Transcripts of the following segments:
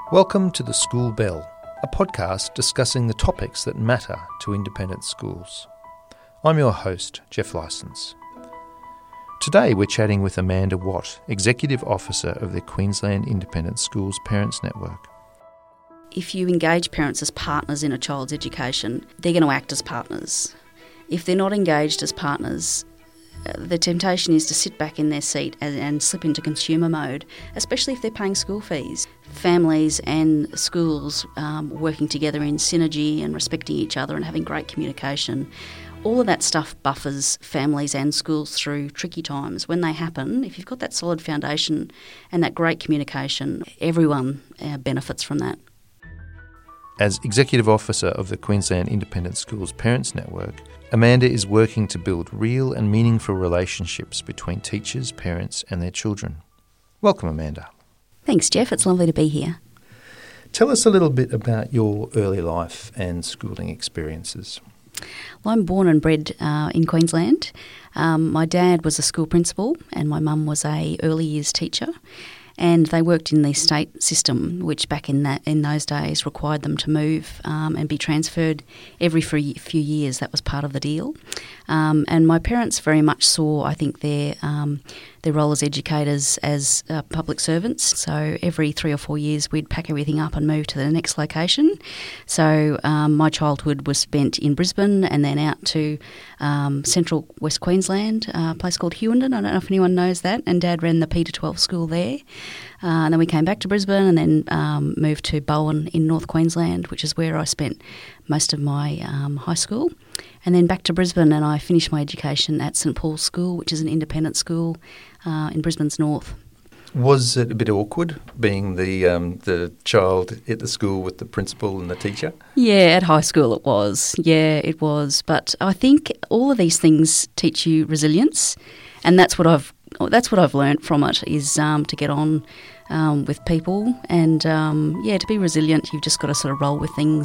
Welcome to The School Bell, a podcast discussing the topics that matter to independent schools. I'm your host, Jeff Licence. Today we're chatting with Amanda Watt, Executive Officer of the Queensland Independent Schools Parents Network. If you engage parents as partners in a child's education, they're going to act as partners. If they're not engaged as partners, the temptation is to sit back in their seat and slip into consumer mode, especially if they're paying school fees. Families and schools working together in synergy and respecting each other and having great communication. All of that stuff buffers families and schools through tricky times. When they happen, if you've got that solid foundation and that great communication, everyone benefits from that. As Executive Officer of the Queensland Independent Schools Parents Network, Amanda is working to build real and meaningful relationships between teachers, parents and their children. Welcome, Amanda. Thanks, Jeff. It's lovely to be here. Tell us a little bit about your early life and schooling experiences. Well, I'm born and bred in Queensland. My dad was a school principal and my mum was a early years teacher. And they worked in the state system, which back in those days required them to move and be transferred every few years. That was part of the deal. And my parents very much saw, I think, their role as educators as public servants. So every 3 or 4 years we'd pack everything up and move to the next location. So my childhood was spent in Brisbane and then out to central West Queensland, a place called Hewenden. I don't know if anyone knows that. And Dad ran the P-12 school there. And then we came back to Brisbane and then moved to Bowen in North Queensland, which is where I spent most of my high school. And then back to Brisbane, and I finished my education at St Paul's School, which is an independent school in Brisbane's north. Was it a bit awkward being the child at the school with the principal and the teacher? Yeah, at high school it was. Yeah, it was. But I think all of these things teach you resilience, and that's what I've learnt from it, is to get on with people and to be resilient. You've just got to sort of roll with things.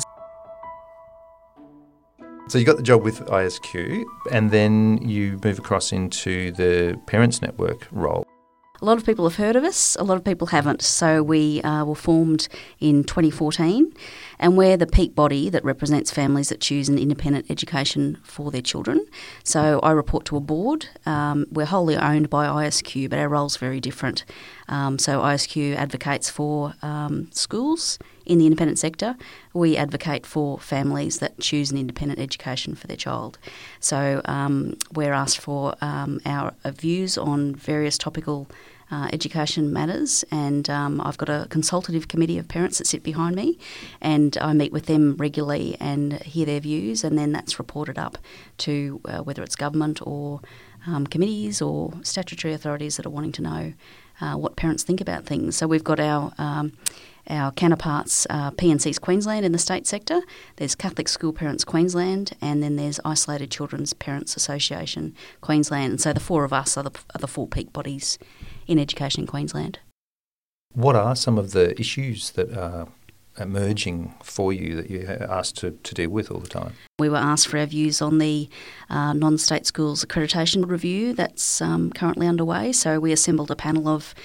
So you got the job with ISQ and then you move across into the Parents Network role. A lot of people have heard of us, a lot of people haven't. So we were formed in 2014 and we're the peak body that represents families that choose an independent education for their children. So I report to a board. We're wholly owned by ISQ, but our role's very different. So ISQ advocates for schools in the independent sector. We advocate for families that choose an independent education for their child. So we're asked for our views on various topical education matters, and I've got a consultative committee of parents that sit behind me, and I meet with them regularly and hear their views, and then that's reported up to whether it's government or committees or statutory authorities that are wanting to know what parents think about things. So we've got our counterparts, PNC's Queensland in the state sector, there's Catholic School Parents Queensland, and then there's Isolated Children's Parents Association Queensland. And so the four of us are the four peak bodies in education in Queensland. What are some of the issues that are emerging for you that you're asked to deal with all the time? We were asked for our views on the non-state schools accreditation review that's currently underway. So we assembled a panel of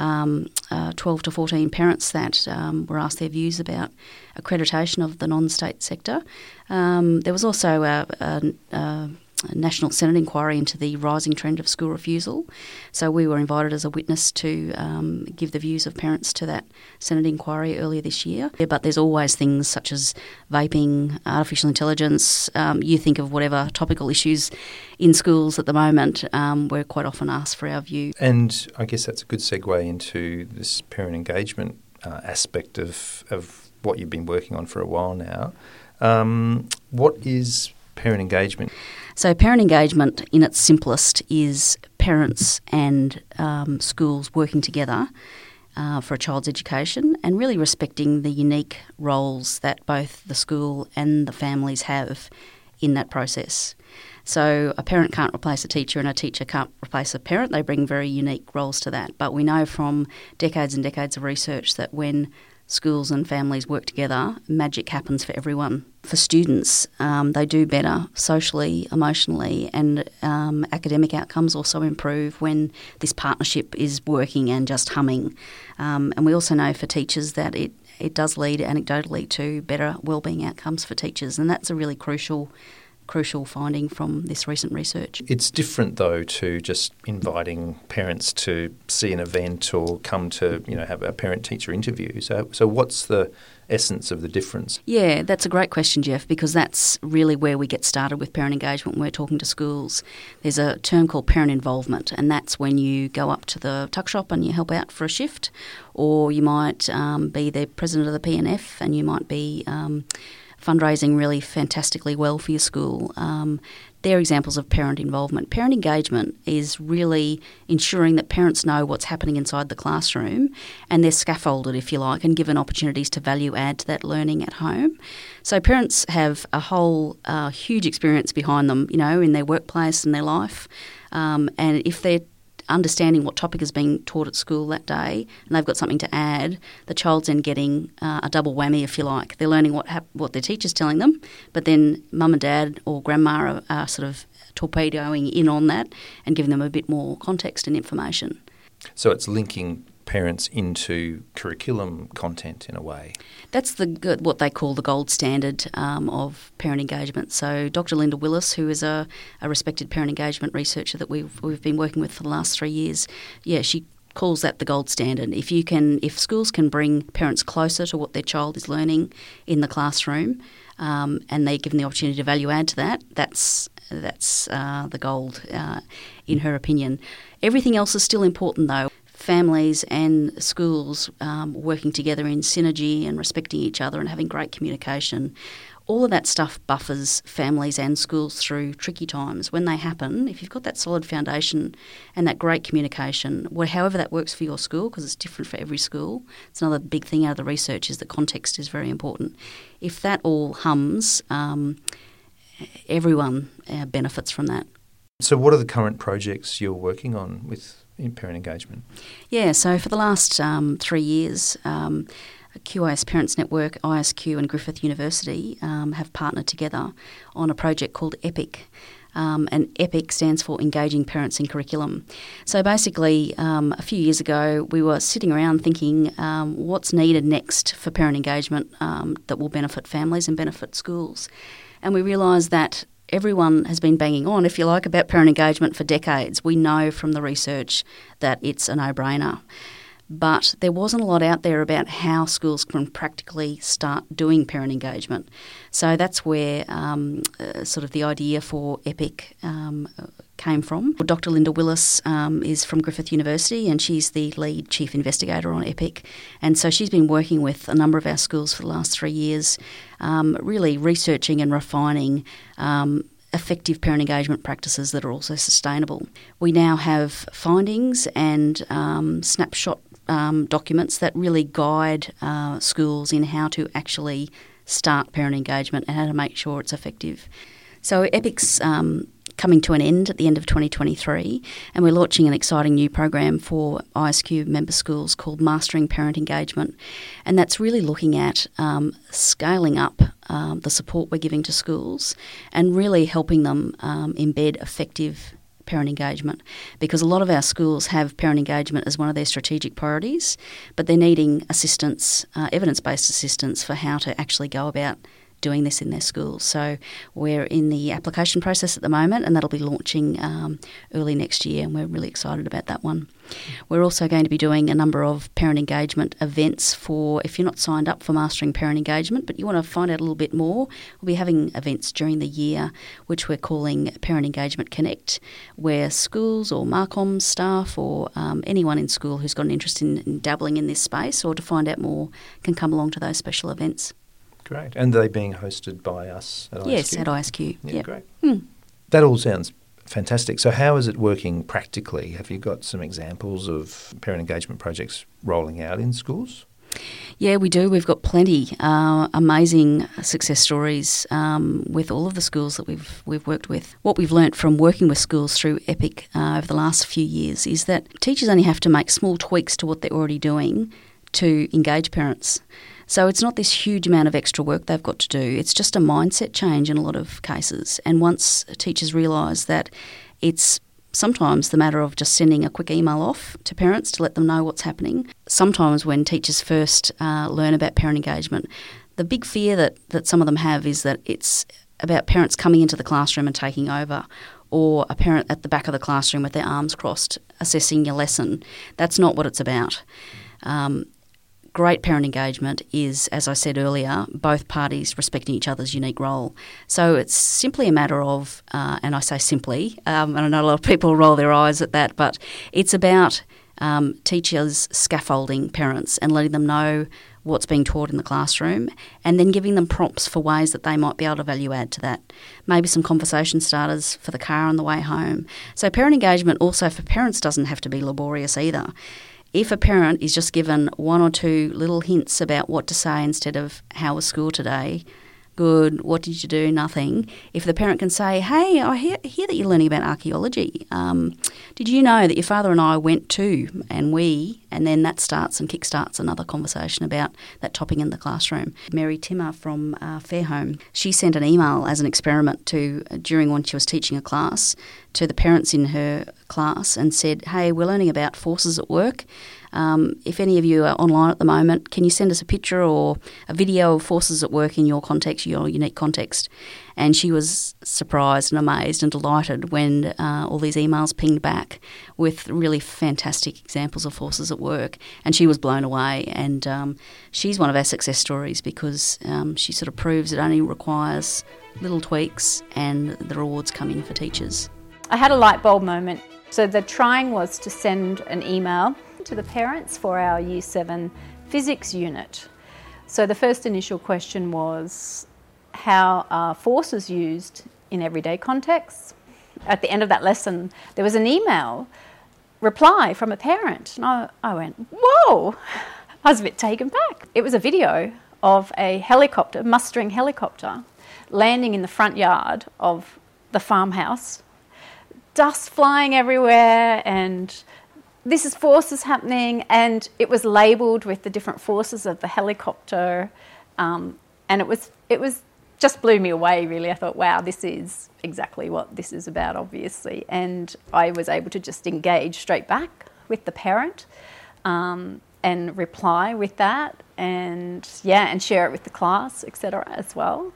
12 to 14 parents that were asked their views about accreditation of the non-state sector. There was also a National Senate inquiry into the rising trend of school refusal. So we were invited as a witness to give the views of parents to that Senate inquiry earlier this year. Yeah, but there's always things such as vaping, artificial intelligence. You think of whatever topical issues in schools at the moment, we're quite often asked for our view. And I guess that's a good segue into this parent engagement aspect of what you've been working on for a while now. What is parent engagement? So parent engagement in its simplest is parents and schools working together for a child's education and really respecting the unique roles that both the school and the families have in that process. So a parent can't replace a teacher and a teacher can't replace a parent. They bring very unique roles to that. But we know from decades and decades of research that when schools and families work together, magic happens for everyone. For students, they do better socially, emotionally, and academic outcomes also improve when this partnership is working and just humming. And we also know for teachers that it does lead anecdotally to better wellbeing outcomes for teachers, and that's a really crucial finding from this recent research. It's different, though, to just inviting parents to see an event or come to, have a parent-teacher interview. So what's the essence of the difference? Yeah, that's a great question, Jeff, because that's really where we get started with parent engagement when we're talking to schools. There's a term called parent involvement, and that's when you go up to the tuck shop and you help out for a shift, or you might be the president of the P&F and you might be fundraising really fantastically well for your school. They're examples of parent involvement. Parent engagement is really ensuring that parents know what's happening inside the classroom and they're scaffolded, if you like, and given opportunities to value add to that learning at home. So parents have a whole huge experience behind them, in their workplace and their life. And if they're understanding what topic is being taught at school that day and they've got something to add, the child's then getting a double whammy, if you like. They're learning what their teacher's telling them, but then mum and dad or grandma are sort of torpedoing in on that and giving them a bit more context and information. So it's linking parents into curriculum content in a way. That's what they call the gold standard of parent engagement. So Dr. Linda Willis, who is a respected parent engagement researcher that we've been working with for the last 3 years, she calls that the gold standard. If schools can bring parents closer to what their child is learning in the classroom, and they're given the opportunity to value add to that, that's the gold, in her opinion. Everything else is still important, though. Families and schools working together in synergy and respecting each other and having great communication. All of that stuff buffers families and schools through tricky times. When they happen, if you've got that solid foundation and that great communication, however that works for your school, because it's different for every school, it's another big thing out of the research is that context is very important. If that all hums, everyone benefits from that. So what are the current projects you're working on in parent engagement? Yeah, so for the last 3 years, QIS Parents Network, ISQ and Griffith University have partnered together on a project called EPIC. And EPIC stands for Engaging Parents in Curriculum. So basically, a few years ago, we were sitting around thinking what's needed next for parent engagement that will benefit families and benefit schools. And we realised that everyone has been banging on, if you like, about parent engagement for decades. We know from the research that it's a no-brainer. But there wasn't a lot out there about how schools can practically start doing parent engagement. So that's where sort of the idea for EPIC came from. Dr. Linda Willis is from Griffith University and she's the lead chief investigator on EPIC. And so she's been working with a number of our schools for the last 3 years, really researching and refining effective parent engagement practices that are also sustainable. We now have findings and snapshot documents that really guide schools in how to actually start parent engagement and how to make sure it's effective. So EPIC's coming to an end at the end of 2023 and we're launching an exciting new program for ISQ member schools called Mastering Parent Engagement, and that's really looking at scaling up the support we're giving to schools and really helping them embed effective parent engagement, because a lot of our schools have parent engagement as one of their strategic priorities, but they're needing assistance, evidence-based assistance for how to actually go about doing this in their schools. So we're in the application process at the moment and that'll be launching early next year and we're really excited about that one. We're also going to be doing a number of parent engagement events for, if you're not signed up for Mastering Parent Engagement but you want to find out a little bit more, we'll be having events during the year which we're calling Parent Engagement Connect, where schools or Marcom staff or anyone in school who's got an interest in dabbling in this space or to find out more can come along to those special events. Great. And they're being hosted by us at ISQ? Yes, at ISQ. Yeah, great. That all sounds fantastic. So how is it working practically? Have you got some examples of parent engagement projects rolling out in schools? Yeah, we do. We've got plenty. Amazing success stories with all of the schools that we've worked with. What we've learnt from working with schools through EPIC over the last few years is that teachers only have to make small tweaks to what they're already doing to engage parents. So it's not this huge amount of extra work they've got to do. It's just a mindset change in a lot of cases. And once teachers realise that it's sometimes the matter of just sending a quick email off to parents to let them know what's happening. Sometimes when teachers first learn about parent engagement, the big fear that some of them have is that it's about parents coming into the classroom and taking over, or a parent at the back of the classroom with their arms crossed assessing your lesson. That's not what it's about. Great parent engagement is, as I said earlier, both parties respecting each other's unique role. So it's simply a matter of, and I say simply, and I know a lot of people roll their eyes at that, but it's about teachers scaffolding parents and letting them know what's being taught in the classroom, and then giving them prompts for ways that they might be able to value add to that. Maybe some conversation starters for the car on the way home. So parent engagement also for parents doesn't have to be laborious either. If a parent is just given one or two little hints about what to say instead of how was school today, good, what did you do, nothing. If the parent can say, hey, I hear that you're learning about archaeology. Did you know that your father and I went to, and then that starts and kickstarts another conversation about that topic in the classroom. Mary Timmer from Fairholme, she sent an email as an experiment during when she was teaching a class to the parents in her class and said, hey, we're learning about forces at work. If any of you are online at the moment, can you send us a picture or a video of forces at work in your context, your unique context? And she was surprised and amazed and delighted when all these emails pinged back with really fantastic examples of forces at work. And she was blown away. And she's one of our success stories because she sort of proves it only requires little tweaks and the rewards come in for teachers. I had a light bulb moment. So the trying was to send an email to the parents for our Year 7 physics unit. So the first initial question was, how are forces used in everyday contexts? At the end of that lesson, there was an email reply from a parent. And I went, whoa! I was a bit taken back. It was a video of a helicopter, mustering helicopter, landing in the front yard of the farmhouse. Dust flying everywhere, and this is forces happening, and it was labelled with the different forces of the helicopter, and it was just blew me away, really. I thought, wow, this is exactly what this is about, obviously. And I was able to just engage straight back with the parent and reply with that and share it with the class, etc. as well.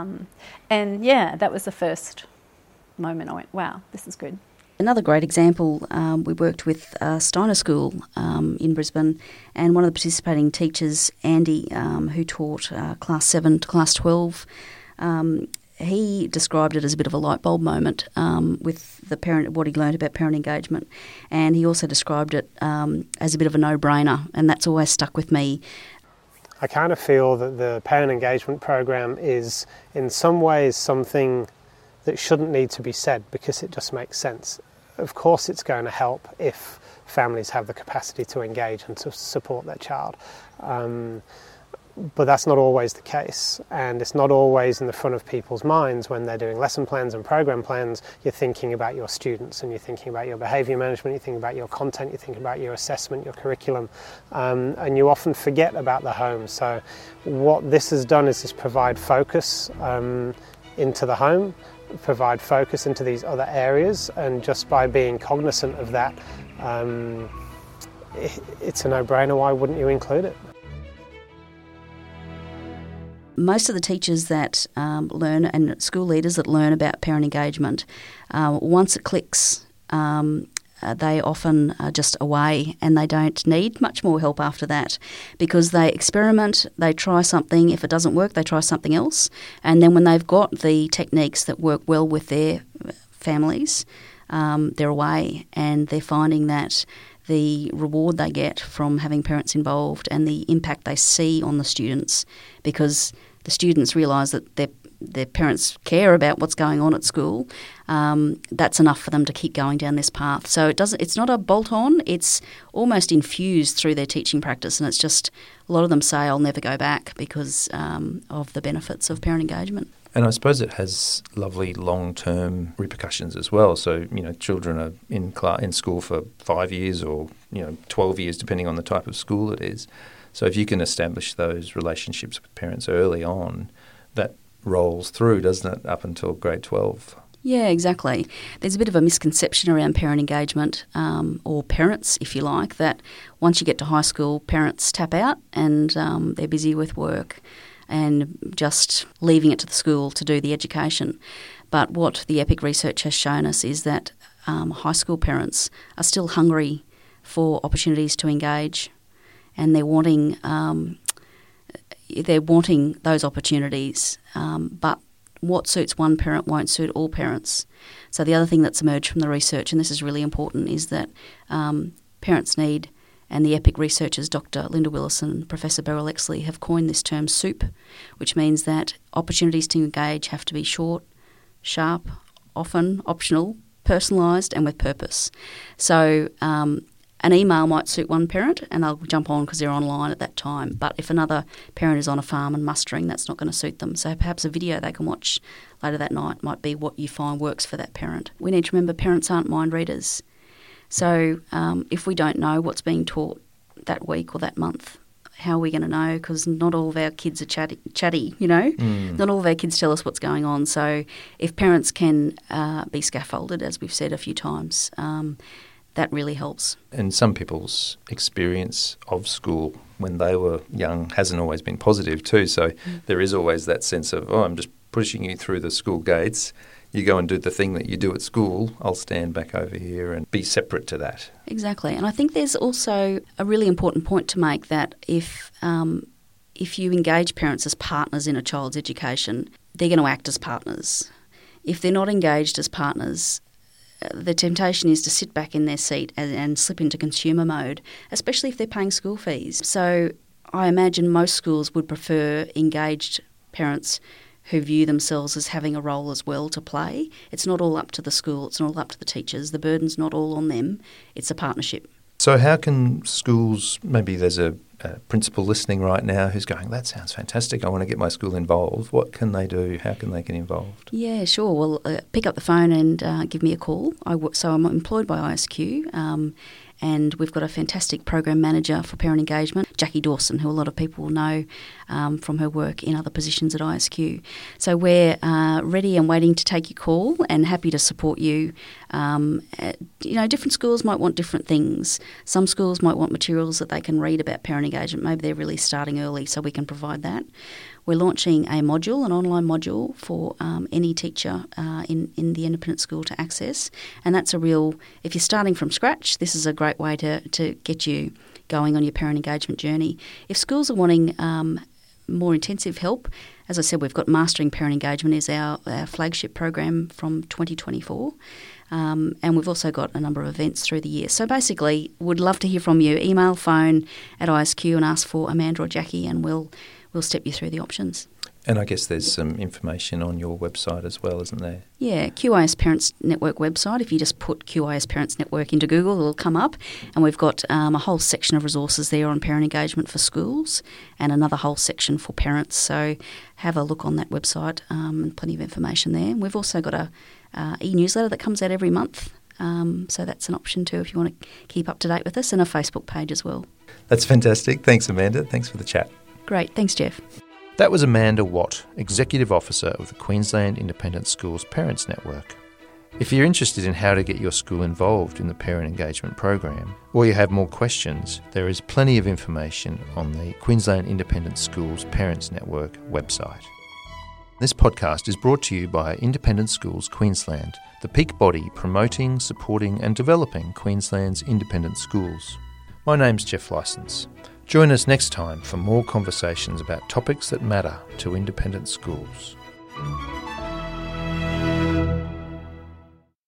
That was the first moment I went, wow, this is good. Another great example, we worked with Steiner School in Brisbane, and one of the participating teachers, Andy, who taught Class 7 to Class 12, he described it as a bit of a light bulb moment with the parent, what he learned about parent engagement, and he also described it as a bit of a no-brainer, and that's always stuck with me. I kind of feel that the parent engagement program is in some ways something that shouldn't need to be said because it just makes sense. Of course it's going to help if families have the capacity to engage and to support their child. But that's not always the case, and it's not always in the front of people's minds when they're doing lesson plans and program plans. You're thinking about your students and you're thinking about your behaviour management, you're thinking about your content, you're thinking about your assessment, your curriculum, and you often forget about the home. So what this has done is just provide focus into the home, provide focus into these other areas, and just by being cognizant of that, it's a no-brainer. Why wouldn't you include it? Most of the teachers that learn and school leaders that learn about parent engagement, once it clicks, they often are just away and they don't need much more help after that because they experiment, they try something. If it doesn't work, they try something else. And then when they've got the techniques that work well with their families, they're away and they're finding that the reward they get from having parents involved and the impact they see on the students, because the students realise that their parents care about what's going on at school, that's enough for them to keep going down this path. So it's not a bolt-on, it's almost infused through their teaching practice, and it's just a lot of them say, I'll never go back because of the benefits of parent engagement. And I suppose it has lovely long-term repercussions as well. So, children are in school for 5 years or, 12 years, depending on the type of school it is. So if you can establish those relationships with parents early on, that rolls through, doesn't it, up until grade 12? Yeah, exactly. There's a bit of a misconception around parent engagement, or parents, if you like, that once you get to high school, parents tap out and they're busy with work and just leaving it to the school to do the education. But what the EPIC research has shown us is that high school parents are still hungry for opportunities to engage, and they're wanting those opportunities. But what suits one parent won't suit all parents. So the other thing that's emerged from the research, and this is really important, is that parents need, and the EPIC researchers, Dr. Linda Willis and Professor Beryl Exley, have coined this term SOUP, which means that opportunities to engage have to be short, sharp, often optional, personalised and with purpose. So an email might suit one parent and they'll jump on because they're online at that time. But if another parent is on a farm and mustering, that's not going to suit them. So perhaps a video they can watch later that night might be what you find works for that parent. We need to remember parents aren't mind readers. So if we don't know what's being taught that week or that month, how are we going to know? Because not all of our kids are chatty, Not all of our kids tell us what's going on. So if parents can be scaffolded, as we've said a few times, that really helps. And some people's experience of school when they were young hasn't always been positive too. So there is always that sense of, I'm just pushing you through the school gates. You go and do the thing that you do at school. I'll stand back over here and be separate to that. Exactly. And I think there's also a really important point to make that if you engage parents as partners in a child's education, they're going to act as partners. If they're not engaged as partners, the temptation is to sit back in their seat and slip into consumer mode, especially if they're paying school fees. So I imagine most schools would prefer engaged parents who view themselves as having a role as well to play. It's not all up to the school, it's not all up to the teachers. The burden's not all on them, it's a partnership. So how can schools, maybe there's a principal listening right now who's going, that sounds fantastic, I want to get my school involved. What can they do? How can they get involved? Yeah, sure. Well, pick up the phone and give me a call. So I'm employed by ISQ, and we've got a fantastic program manager for parent engagement, Jackie Dawson, who a lot of people will know from her work in other positions at ISQ. So we're ready and waiting to take your call and happy to support you. Different schools might want different things. Some schools might want materials that they can read about parent engagement. Maybe they're really starting early, so we can provide that. We're launching an online module for any teacher in the independent school to access. And that's if you're starting from scratch, this is a great way to get you going on your parent engagement journey. If schools are wanting more intensive help, as I said, we've got Mastering Parent Engagement is our flagship program from 2024. And we've also got a number of events through the year. So basically, would love to hear from you. Email, phone at ISQ and ask for Amanda or Jackie, and we'll step you through the options. And I guess there's some information on your website as well, isn't there? Yeah, QIS Parents Network website. If you just put QIS Parents Network into Google, it'll come up. And we've got a whole section of resources there on parent engagement for schools and another whole section for parents. So have a look on that website, and plenty of information there. And we've also got a e-newsletter that comes out every month. So that's an option too if you want to keep up to date with us, and a Facebook page as well. That's fantastic. Thanks, Amanda. Thanks for the chat. Great. Thanks, Jeff. That was Amanda Watt, Executive Officer of the Queensland Independent Schools Parents Network. If you're interested in how to get your school involved in the parent engagement program, or you have more questions, there is plenty of information on the Queensland Independent Schools Parents Network website. This podcast is brought to you by Independent Schools Queensland, the peak body promoting, supporting and developing Queensland's independent schools. My name's Jeff Licence. Join us next time for more conversations about topics that matter to independent schools.